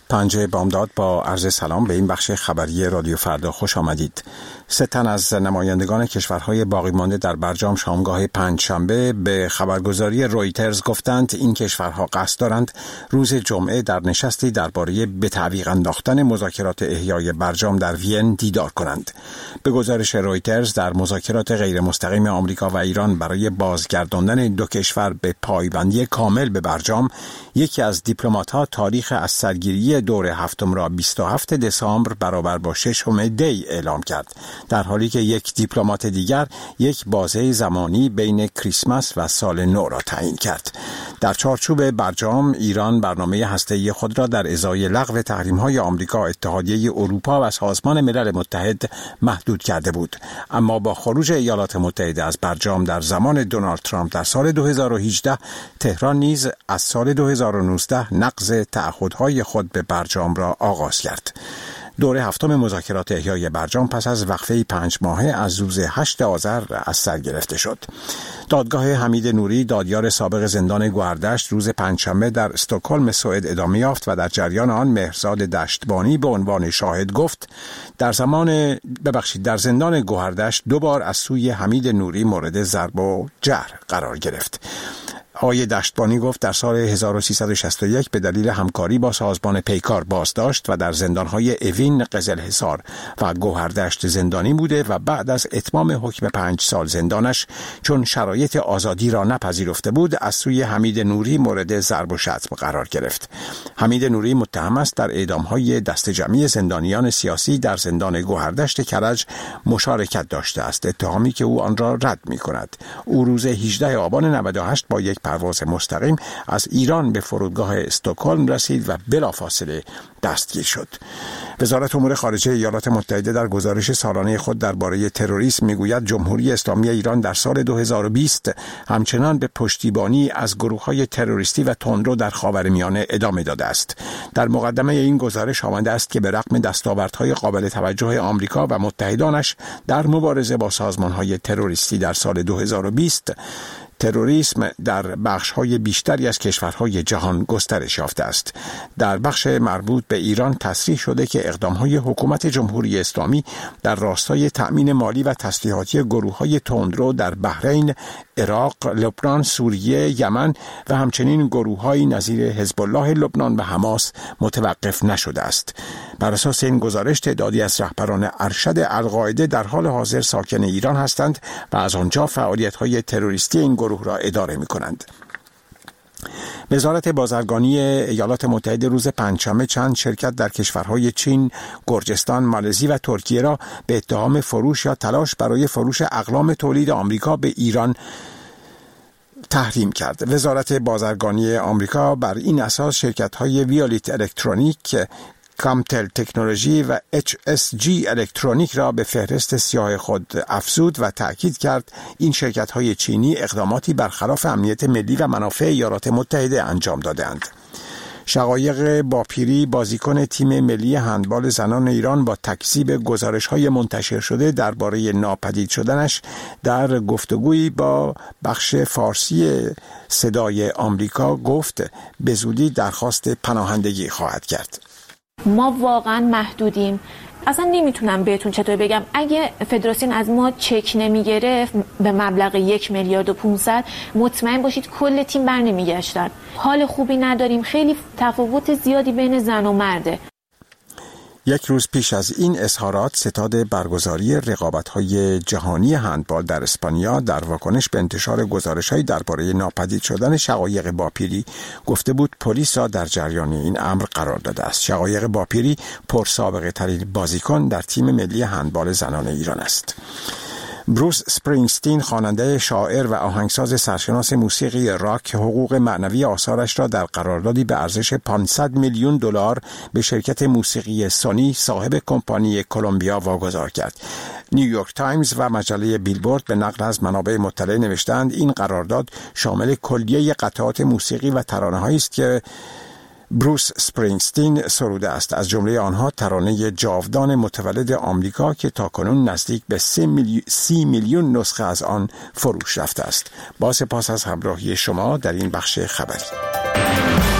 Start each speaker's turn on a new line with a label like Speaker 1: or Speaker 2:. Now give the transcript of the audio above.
Speaker 1: پنجه بامداد با عرض سلام به این بخش خبری رادیو فردا خوش آمدید. 3 تن از نمایندگان کشورهای باقی مانده در برجام شامگاه پنجشنبه به خبرگزاری رویترز گفتند این کشورها قصد دارند روز جمعه در نشستی درباره به تعویق انداختن مذاکرات احیای برجام در وین دیدار کنند. به گزارش رویترز در مذاکرات غیر مستقیم آمریکا و ایران برای بازگرداندن دو کشور به پایبندی کامل به برجام، یکی از دیپلمات‌ها تاریخ از سرگیری دور هفتم را 27 دسامبر برابر با 6 دی اعلام کرد، در حالی که یک دیپلمات دیگر یک بازه زمانی بین کریسمس و سال نو را تعیین کرد. در چارچوب برجام، ایران برنامه هسته‌ای خود را در ازای لغو تحریم‌های آمریکا، اتحادیه اروپا و سازمان ملل متحد محدود کرده بود، اما با خروج ایالات متحده از برجام در زمان دونالد ترامپ در سال 2018، تهران نیز از سال 2019 نقض تعهدهای خود به برجام را آغاز کرد. دوره هفتم مذاکرات احیای برجام پس از وقفه 5 ماهه از روز 8 آذر از سر گرفته شد. دادگاه حمید نوری، دادیار سابق زندان گوهردشت، روز پنجشنبه در استکهلم سوئد ادامه یافت و در جریان آن مهرزاد دشتبانی به عنوان شاهد گفت در زندان گوهردشت 2 بار از سوی حمید نوری مورد ضرب و جرح قرار گرفت. آقای دشتبانی گفت در سال 1361 به دلیل همکاری با سازمان پیکار بازداشت و در زندانهای اوین، قزلحصار و گوهردشت زندانی بوده و بعد از اتمام حکم 5 سال زندانش چون شرایط آزادی را نپذیرفته بود از سوی حمید نوری مورد ضرب و شتم قرار گرفت. حمید نوری متهم است در اعدامهای دسته جمعی زندانیان سیاسی در زندان گوهردشت کرج مشارکت داشته است، اتهامی که او آن را رد می‌کند. او روز 18 آبان 98 با یک پرواز مستقیم از ایران به فرودگاه استکهلم رسید و بلافاصله دستگیر شد. وزارت امور خارجه ایالات متحده در گزارش سالانه خود درباره تروریسم میگوید جمهوری اسلامی ایران در سال 2020 همچنان به پشتیبانی از گروه‌های تروریستی و تندرو در خاورمیانه ادامه داده است. در مقدمه این گزارش آمده است که به رغم دستاوردهای قابل توجه آمریکا و متحدانش در مبارزه با سازمان‌های تروریستی در سال 2020، تروریسم در بخش‌های بیشتری از کشورهای جهان گسترش یافته است. در بخش مربوط به ایران تصریح شده که اقدام‌های حکومت جمهوری اسلامی در راستای تأمین مالی و تسلیحاتی گروه‌های تندرو در بحرین، عراق، لبنان، سوریه، یمن و همچنین گروه‌های نظیر حزب الله لبنان و حماس متوقف نشده است. بر اساس این گزارش تعدادی از رهبران ارشد القاعده در حال حاضر ساکن ایران هستند و از آنجا فعالیت‌های تروریستی این گروه را اداره می‌کنند. وزارت بازرگانی ایالات متحده روز پنجشنبه چند شرکت در کشورهای چین، گرجستان، مالزی و ترکیه را به اتهام فروش یا تلاش برای فروش اقلام تولید آمریکا به ایران تحریم کرد. وزارت بازرگانی آمریکا بر این اساس شرکت‌های ویولیت الکترونیک، کامتل تکنولوژی و HSG الکترونیک را به فهرست سیاه خود افزود و تأکید کرد این شرکت‌های چینی اقداماتی برخلاف امنیت ملی و منافع ایالات متحده انجام دادند. شقایق باپیری، بازیکن تیم ملی هندبال زنان ایران، با تکذیب گزارش‌های منتشر شده درباره ناپدید شدنش در گفتگویی با بخش فارسی صدای آمریکا گفت به زودی درخواست پناهندگی خواهد کرد.
Speaker 2: ما واقعا محدودیم. اصلا نمیتونم بهتون چطور بگم، اگه فدراسیون از ما چک نمیگرفت به مبلغ 1 میلیارد و 500، مطمئن باشید کل تیم بر نمیگشتن. حال خوبی نداریم، خیلی تفاوت زیادی بین زن و مرده.
Speaker 1: یک روز پیش از این اظهارات، ستاد برگزاری رقابت‌های جهانی هندبال در اسپانیا در واکنش به انتشار گزارش‌های درباره ناپدید شدن شقایق باپیری گفته بود پلیس را در جریان این امر قرار داده است. شقایق باپیری پرسابقه ترین بازیکن در تیم ملی هندبال زنان ایران است. بروس اسپرینگستین، خواننده، شاعر و آهنگساز سرشناس موسیقی راک، حقوق معنوی آثارش را در قراردادی به ارزش 500 میلیون دلار به شرکت موسیقی سونی صاحب کمپانی کلمبیا واگذار کرد. نیویورک تایمز و مجله بیلبورد به نقل از منابع مطلع نوشتند این قرارداد شامل کلیه قطعات موسیقی و ترانه‌هایی است که بروس اسپرینگستین سروده است، از جمله آنها ترانه جاودان متولد آمریکا که تاکنون نزدیک به 30 میلیون نسخه از آن فروش رفته است. با سپاس از همراهی شما در این بخش خبری.